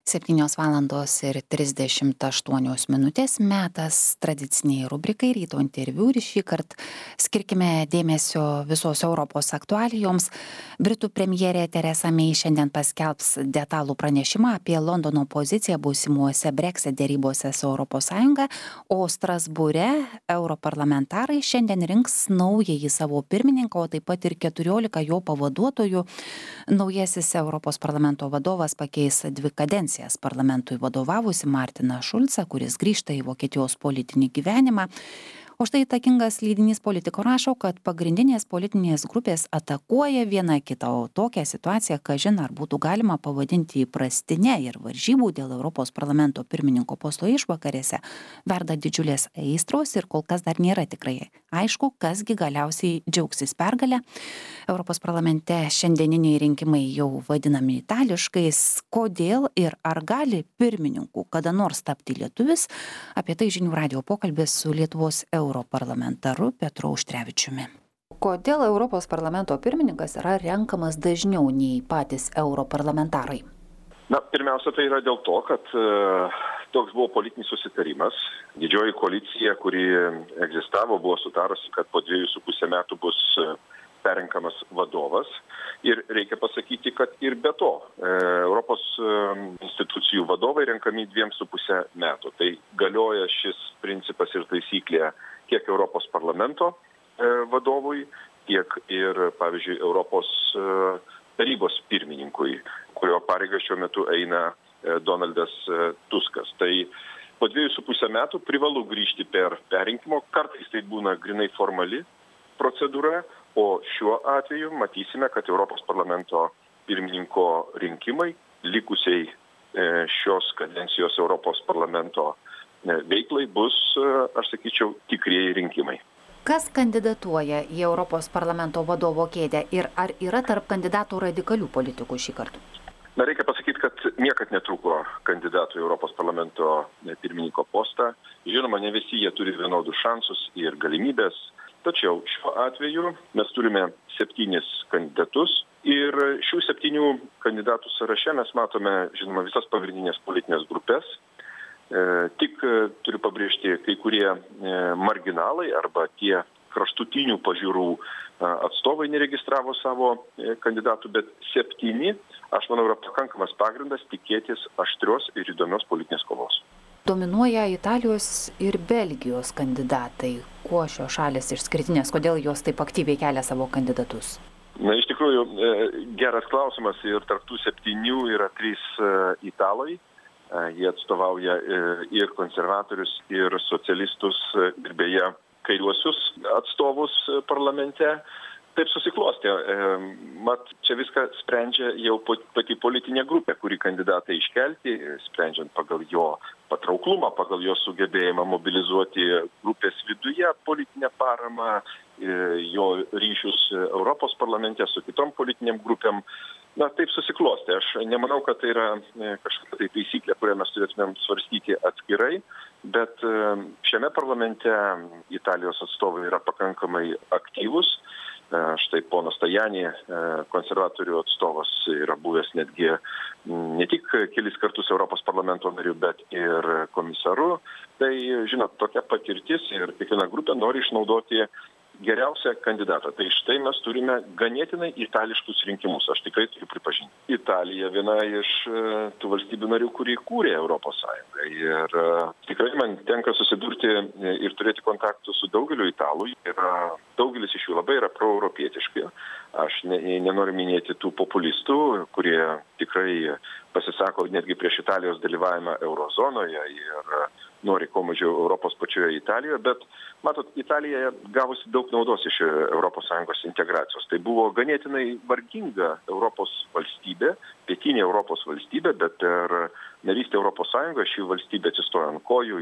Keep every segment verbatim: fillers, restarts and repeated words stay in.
septynios valandos ir trisdešimt aštuonios minutės metas tradiciniai rubrikai ryto interviu ir šįkart skirkime dėmesio visos Europos aktualijoms. Britų premjerė Teresa May šiandien paskelbs detalų pranešimą apie Londono poziciją būsimuose Brexit dėrybose su Europos Sąjunga, o Strasbūre europarlamentarai šiandien rinks naująjį savo pirmininką, o taip pat ir keturiolika jo pavaduotojų. Naujasis Europos parlamento vadovas pakeis dvi kadencijas parlamentui vadovavusi Martiną Šulcą, kuris grįžta į Vokietijos politinį gyvenimą. O štai įtakingas leidinys Politico rašo, kad pagrindinės politinės grupės atakuoja viena kitą, o tokią situaciją, kažin ar būtų galima pavadinti įprastinę, ir varžybų dėl Europos parlamento pirmininko posto išvakarėse verda didžiulės aistros ir kol kas dar nėra tikrai aišku, kasgi galiausiai džiaugsis pergalę. Europos parlamente šiandieniniai rinkimai jau vadinami itališkais. Kodėl ir ar gali pirmininku kada nors tapti lietuvis? Apie tai žinių radijo pokalbis su Lietuvos europarlamentaru Petru Auštrevičiumi. Kodėl Europos parlamento pirmininkas yra renkamas dažniau nei patys europarlamentarai? Na, pirmiausia, tai yra dėl to, kad e, toks buvo politinis susitarimas. Didžioji koalicija, kuri egzistavo, buvo sutarusi, kad po dviejų su pusė metų bus perrenkamas vadovas. Ir reikia pasakyti, kad ir be to e, Europos e, institucijų vadovai renkami dviem su pusė metų. Tai galioja šis principas ir taisyklė tiek Europos parlamento e, vadovui, tiek ir, pavyzdžiui, Europos e, tarybos pirmininkui, kurio pareigas šiuo metu eina e, Donaldas e, Tuskas. Tai po dviejų su pusė metų privalu grįžti per perrinkimo, kartais tai būna grinai formali procedūra, o šiuo atveju matysime, kad Europos parlamento pirmininko rinkimai likusiai e, šios kadencijos Europos parlamento e, veiklai bus, e, aš sakyčiau, tikrieji rinkimai. Kas kandidatuoja į Europos parlamento vadovo kėdę ir ar yra tarp kandidatų radikalių politikų šį kartą? Na, reikia pasakyti, kad niekad netrūko kandidatų į Europos parlamento pirmininko postą. Žinoma, ne visi jie turi vienodus šansus ir galimybės. Tačiau šiuo atveju mes turime septynis kandidatus ir šių septynių kandidatų sąraše mes matome, žinoma, visas pagrindinės politinės grupės. E, tik turiu pabrėžti kai kurie e, marginalai arba tie kraštutinių pažiūrų e, atstovai neregistravo savo e, kandidatų, bet septyni, aš manau, yra pakankamas pagrindas tikėtis aštrios ir įdomios politinės kovos. Dominuoja Italijos ir Belgijos kandidatai. Kuo šios šalys išskirtinės, kodėl jos taip aktyviai kelia savo kandidatus? Na, iš tikrųjų, geras klausimas ir tarp tų septynių yra trys italai. Jie atstovauja ir konservatorius, ir socialistus, ir beje kairiuosius atstovus parlamente. Taip susiklostė. Mat, čia viską sprendžia jau pati politinė grupė, kuri kandidatą iškelti, sprendžiant pagal jo patrauklumą, pagal jo sugebėjimą mobilizuoti grupės viduje politinę paramą, jo ryšius Europos parlamente su kitom politiniam grupėm. Na, taip susiklostė. Aš nemanau, kad tai yra kažkokia tai taisyklė, kurią mes turėtumėm svarstyti atskirai, bet šiame parlamente Italijos atstovai yra pakankamai aktyvus. Štai ponas Tajani, konservatorių atstovas, yra buvęs netgi ne tik kelis kartus Europos parlamento nariu, bet ir komisaru. Tai, žinot, tokia patirtis ir kiekviena grupė nori išnaudoti geriausią kandidatą. Tai štai mes turime ganėtinai itališkus rinkimus, aš tikrai turiu pripažinti. Italija viena iš tų valstybių narių, kuri kūrė Europos Sąjungą. Ir tikrai man tenka susidurti ir turėti kontaktų su daugeliu italų. Ir daugelis iš jų labai yra proeuropietiški. Aš ne, nenoriu minėti tų populistų, kurie tikrai pasisako netgi prieš Italijos dalyvavimą eurozonoje ir nori kuo mažiau Europos pačioje Italijoje, bet, matot, Italija gavusi daug naudos iš Europos Sąjungos integracijos. Tai buvo ganėtinai varginga Europos valstybė, pietinė Europos valstybė, bet per narystę Europos Sąjungoje ši valstybė atsistojo ant kojų,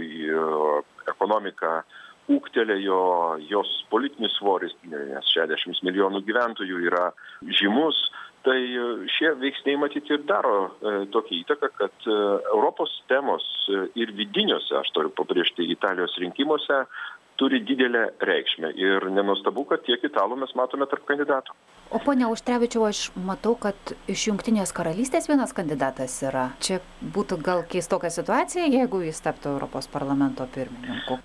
į ekonomiką ūgtelėjo, jos politinis svoris, nes šešiasdešimt milijonų gyventojų yra žymus. Tai šie veiksniai matyti ir daro e, tokią įtaką, kad e, Europos temos ir vidiniuose, aš noriu pabrėžti, Italijos rinkimuose turi didelę reikšmę ir nenuostabu, kad tiek italų mes matome tarp kandidatų. O ponia Auštrevičiau, aš matau, kad iš Jungtinės karalystės vienas kandidatas yra. Čia būtų gal keistoka situacija, jeigu jis taptų Europos parlamento pirmininku.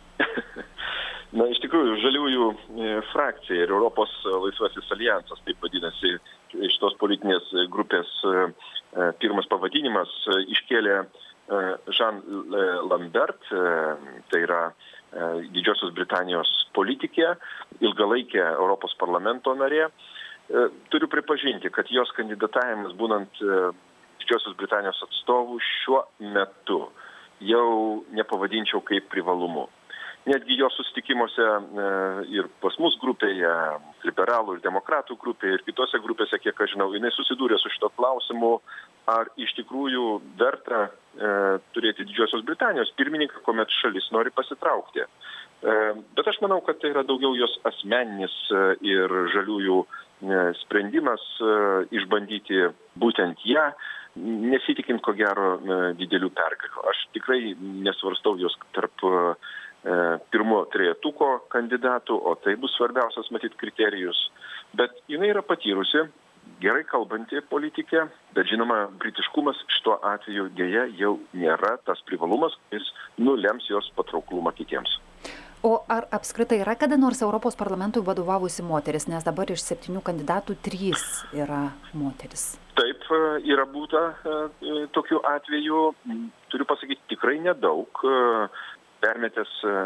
Na, iš tikrųjų, žaliųjų frakcija ir Europos laisvasis alijansas, taip vadinasi, šitos politinės grupės pirmas pavadinimas, iškėlė Jean Lambert, tai yra Didžiosios Britanijos politikė, ilgalaikė Europos parlamento narė. Turiu pripažinti, kad jos kandidatavimas būnant Didžiosios Britanijos atstovų šiuo metu jau nepavadinčiau kaip privalumu. Netgi jos susitikimuose ir pas mus grupėje, liberalų ir demokratų grupėje ir kitose grupėse, kiek aš žinau, jinai susidūrė su šito klausimu, ar iš tikrųjų verta e, turėti Didžiosios Britanijos pirmininką, kuomet šalis nori pasitraukti. E, bet aš manau, kad tai yra daugiau jos asmeninis ir žaliųjų e, sprendimas e, išbandyti būtent ją, nesitikint ko gero e, didelių pergalių. Aš tikrai nesvarstau jos tarp e, pirmo trejetuko kandidatų, o tai bus svarbiausias, matyt, kriterijus. Bet jinai yra patyrusi, gerai kalbanti politikė, bet žinoma, britiškumas šituo atveju dėja jau nėra tas privalumas, kuris nulems jos patrauklumą kitiems. O ar apskritai yra kada nors Europos parlamentui vadovavusi moteris, nes dabar iš septynių kandidatų trys yra moteris? Taip, yra būta tokių atvejų, turiu pasakyti, tikrai nedaug. Permetęs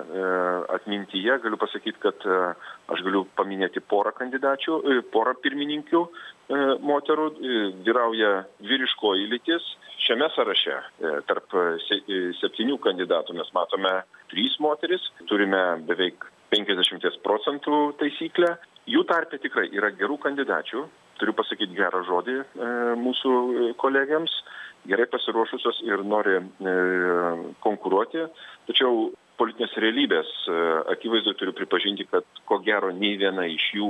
atmintyje, galiu pasakyti, kad aš galiu paminėti porą kandidačių, porą pirmininkių moterų, vyrauja vyriškoji lytis. Šiame sąraše tarp septynių kandidatų mes matome trys moteris, turime beveik penkiasdešimt procentų taisyklę. Jų tarpe tikrai yra gerų kandidačių, turiu pasakyti gerą žodį mūsų kolegiams, gerai pasiruošusios ir nori konkuruoti, tačiau politinės realybės akivaizdoj turiu pripažinti, kad ko gero nei viena iš jų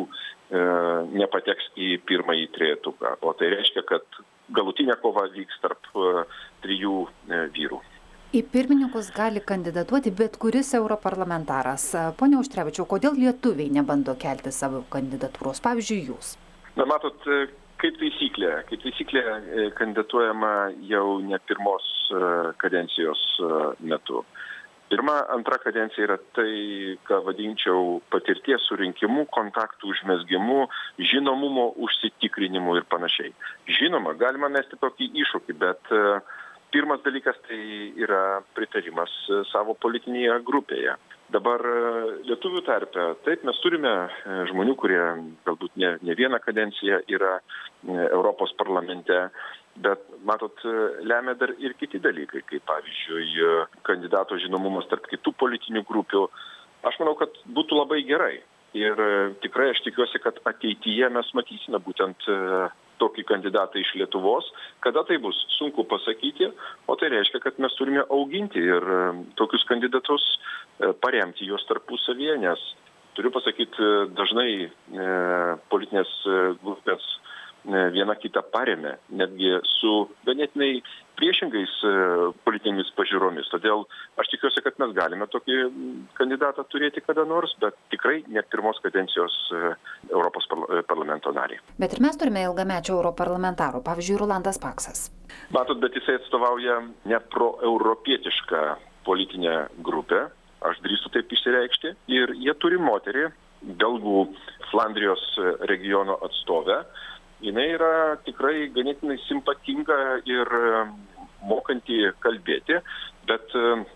nepateks į pirmąjį trejetuką, o tai reiškia, kad galutinė kova vyks tarp trijų vyrų. Į pirmininkus gali kandidatuoti bet kuris europarlamentaras. Pone Auštrevičiau, kodėl lietuviai nebando kelti savo kandidatūros, pavyzdžiui, jūs? Na, matot, kaip taisyklė, kaip taisyklė kandidatuojama jau ne pirmos kadencijos metu. Pirma, antra kadencija yra tai, ką vadinčiau patirties surinkimu, kontaktų užmezgimu, žinomumo užsitikrinimu ir panašiai. Žinoma, galima mesti tokį iššūkį, bet pirmas dalykas tai yra pritarimas savo politinėje grupėje. Dabar lietuvių tarpe, taip, mes turime žmonių, kurie galbūt ne, ne vieną kadenciją yra Europos parlamente, bet, matot, lemia dar ir kiti dalykai, kaip pavyzdžiui, kandidato žinomumas tarp kitų politinių grupių. Aš manau, kad būtų labai gerai. Ir tikrai aš tikiuosi, kad ateityje mes matysime būtent tokį kandidatą iš Lietuvos. Kada tai bus, sunku pasakyti, o tai reiškia, kad mes turime auginti ir tokius kandidatus paremti juos tarpusavyje, nes turiu pasakyti, dažnai e, politinės grupės viena kitą paremia, netgi su ganėtinai priešingais politinėmis pažiūromis. Todėl aš tikiuosi, kad mes galime tokį kandidatą turėti kada nors, bet tikrai ne pirmos kadencijos Europos parlamento narį. Bet ir mes turime ilgamečių europarlamentarų, pavyzdžiui, Rolandas Paksas. Matot, bet jisai atstovauja ne proeuropietišką politinę grupę, aš drįstu taip išsireikšti, ir jie turi moterį, belgų Flandrijos regiono atstovę. Jinai yra tikrai ganėtinai simpatinga ir mokanti kalbėti, bet,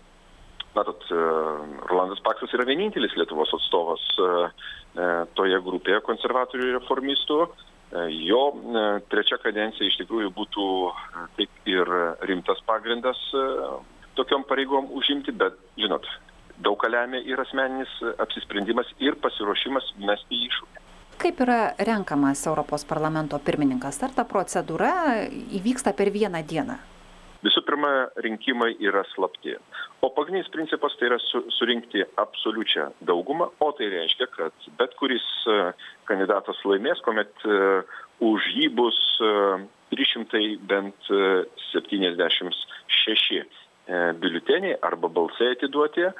matot, Rolandas Paksas yra vienintelis Lietuvos atstovas toje grupėje konservatorių ir reformistų. Jo trečia kadencija iš tikrųjų būtų taip ir rimtas pagrindas tokiom pareigom užimti, bet, žinot, daug ką lemia ir asmeninis apsisprendimas ir pasiruošimas mesti iššūkį. Kaip yra renkamas Europos parlamento pirmininkas? Ar ta procedūra įvyksta per vieną dieną? Visų pirma, rinkimai yra slapti. O pagrindinis principas tai yra su, surinkti absoliučią daugumą, o tai reiškia, kad bet kuris kandidatas laimės, kuomet uh, už jį bus uh, trys šimtai bent septyniasdešimt šeši uh, biuleteniai arba balsai atiduoti.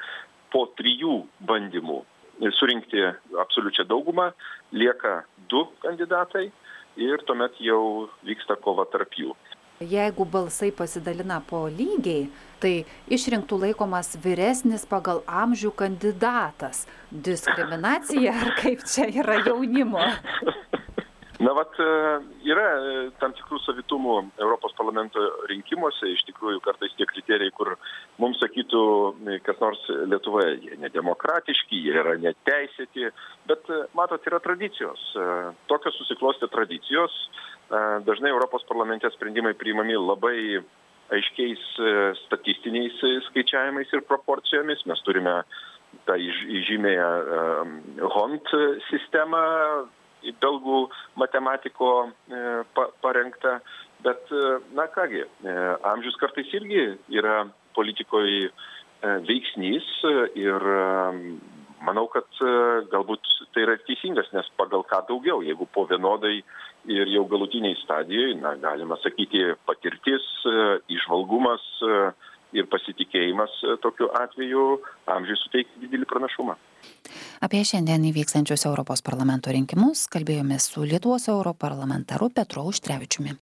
po trijų bandymų surinkti absoliučią daugumą lieka du kandidatai ir tuomet jau vyksta kova tarp jų. Jeigu balsai pasidalina po lygiai, tai išrinktų laikomas vyresnis pagal amžių kandidatas. Diskriminacija ar kaip čia yra jaunimo? Na vat, yra tam tikrų savitumų Europos parlamento rinkimuose, iš tikrųjų kartais tie kriterijai, kur mums sakytų, kas nors Lietuvoje, jie nedemokratiški, jie yra neteisėti, bet matot, yra tradicijos. Tokios susiklostė tradicijos. Dažnai Europos parlamente sprendimai priimami labai aiškiais statistiniais skaičiavimais ir proporcijomis. Mes turime tą įžymėją H O N T sistemą, belgų matematiko parengta, bet, na kągi, amžius kartais irgi yra politikoje veiksnys ir manau, kad galbūt tai yra teisingas, nes pagal ką daugiau, jeigu po vienodai ir jau galutiniai stadijoje, na, galima sakyti, patirtis, įžvalgumas ir pasitikėjimas tokiu atveju amžiui suteikia didelį pranašumą. Apie šiandien įvykstančius Europos parlamento rinkimus kalbėjomės su Lietuvos europarlamentaru Petru Auštrevičiumi.